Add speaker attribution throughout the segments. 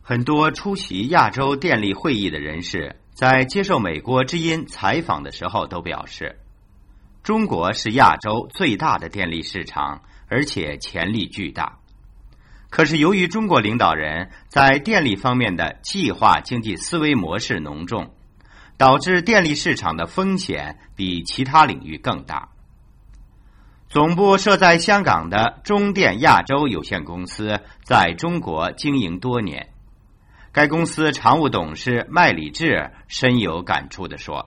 Speaker 1: 很多出席亚洲电力会议的人士在接受美国之音采访的时候都表示，中国是亚洲最大的电力市场，而且潜力巨大。可是由于中国领导人在电力方面的计划经济思维模式浓重，导致电力市场的风险比其他领域更大。总部设在香港的中电亚洲有限公司在中国经营多年，该公司常务董事麦理智深有感触地说，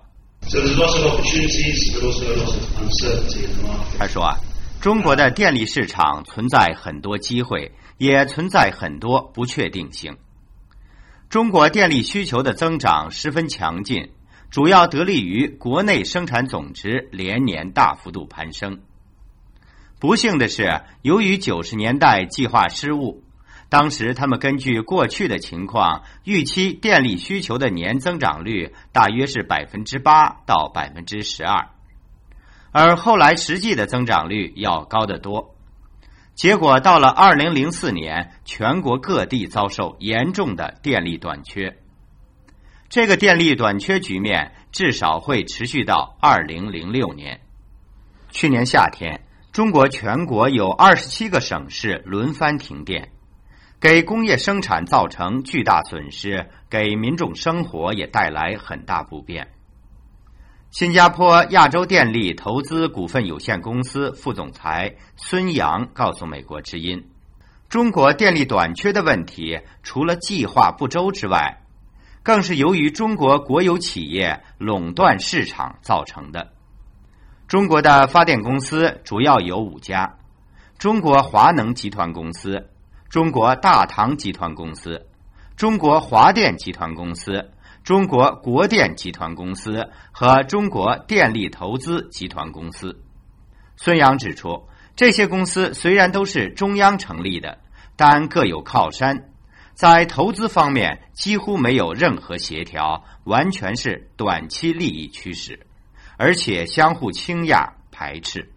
Speaker 1: 他说中国的电力市场存在很多机会，也存在很多不确定性。中国电力需求的增长十分强劲，主要得力于国内生产总值连年大幅度攀升。不幸的是，由于90年代计划失误，当时他们根据过去的情况预期电力需求的年增长率大约是 8% 到 12%， 而后来实际的增长率要高得多。结果到了2004年，全国各地遭受严重的电力短缺。这个电力短缺局面至少会持续到2006年。去年夏天，中国全国有27个省市轮番停电，给工业生产造成巨大损失，给民众生活也带来很大不便。新加坡亚洲电力投资股份有限公司副总裁孙杨告诉美国之音，中国电力短缺的问题除了计划不周之外，更是由于中国国有企业垄断市场造成的。中国的发电公司主要有5家：中国华能集团公司、中国大唐集团公司、中国华电集团公司、中国国电集团公司和中国电力投资集团公司。孙杨指出，这些公司虽然都是中央成立的，但各有靠山，在投资方面几乎没有任何协调，完全是短期利益驱使，而且相互倾轧排斥。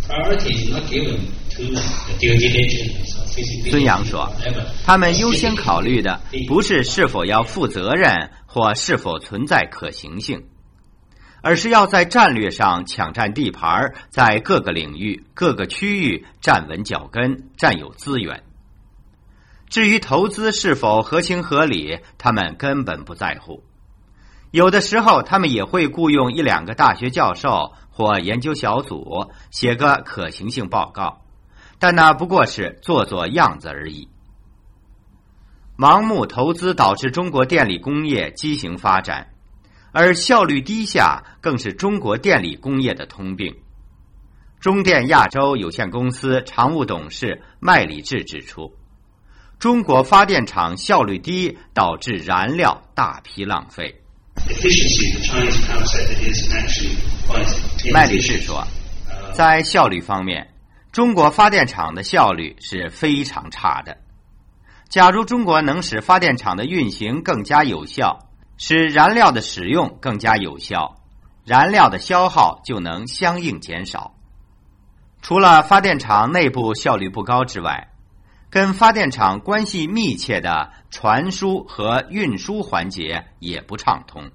Speaker 1: 孙杨说，他们优先考虑的不是是否要负责任或是否存在可行性，而是要在战略上抢占地盘，在各个领域各个区域站稳脚跟，占有资源。至于投资是否合情合理，他们根本不在乎。有的时候他们也会雇佣1-2个大学教授或研究小组写个可行性报告，但那不过是做做样子而已。盲目投资导致中国电力工业畸形发展，而效率低下更是中国电力工业的通病。中电亚洲有限公司常务董事麦理智指出，中国发电厂效率低，导致燃料大批浪费。麦理智说，在效率方面，中国发电厂的效率是非常差的。假如中国能使发电厂的运行更加有效，使燃料的使用更加有效，燃料的消耗就能相应减少。除了发电厂内部效率不高之外，跟发电厂关系密切的传输和运输环节也不畅通。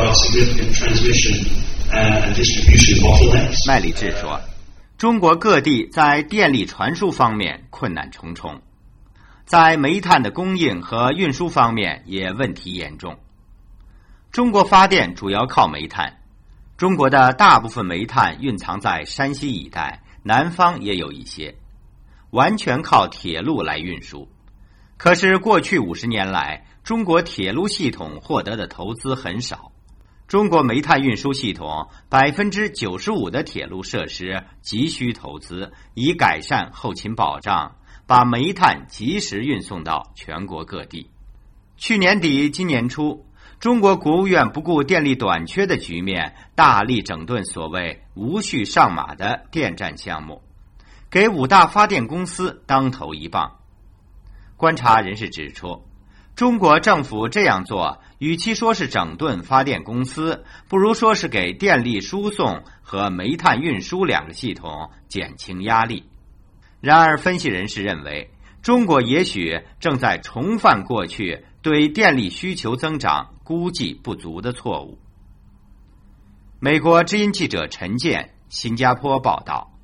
Speaker 1: 麦理智说，中国各地在电力传输方面困难重重，在煤炭的供应和运输方面也问题严重。中国发电主要靠煤炭，中国的大部分煤炭蕴藏在山西一带，南方也有一些，完全靠铁路来运输。可是过去50年来，中国铁路系统获得的投资很少。中国煤炭运输系统 95% 的铁路设施急需投资，以改善后勤保障，把煤炭及时运送到全国各地。去年底今年初，中国国务院不顾电力短缺的局面，大力整顿所谓无序上马的电站项目，给5大发电公司当头一棒。观察人士指出，中国政府这样做，与其说是整顿发电公司，不如说是给电力输送和煤炭运输2个系统减轻压力。然而，分析人士认为，中国也许正在重犯过去对电力需求增长估计不足的错误。美国之音记者陈健，新加坡报道。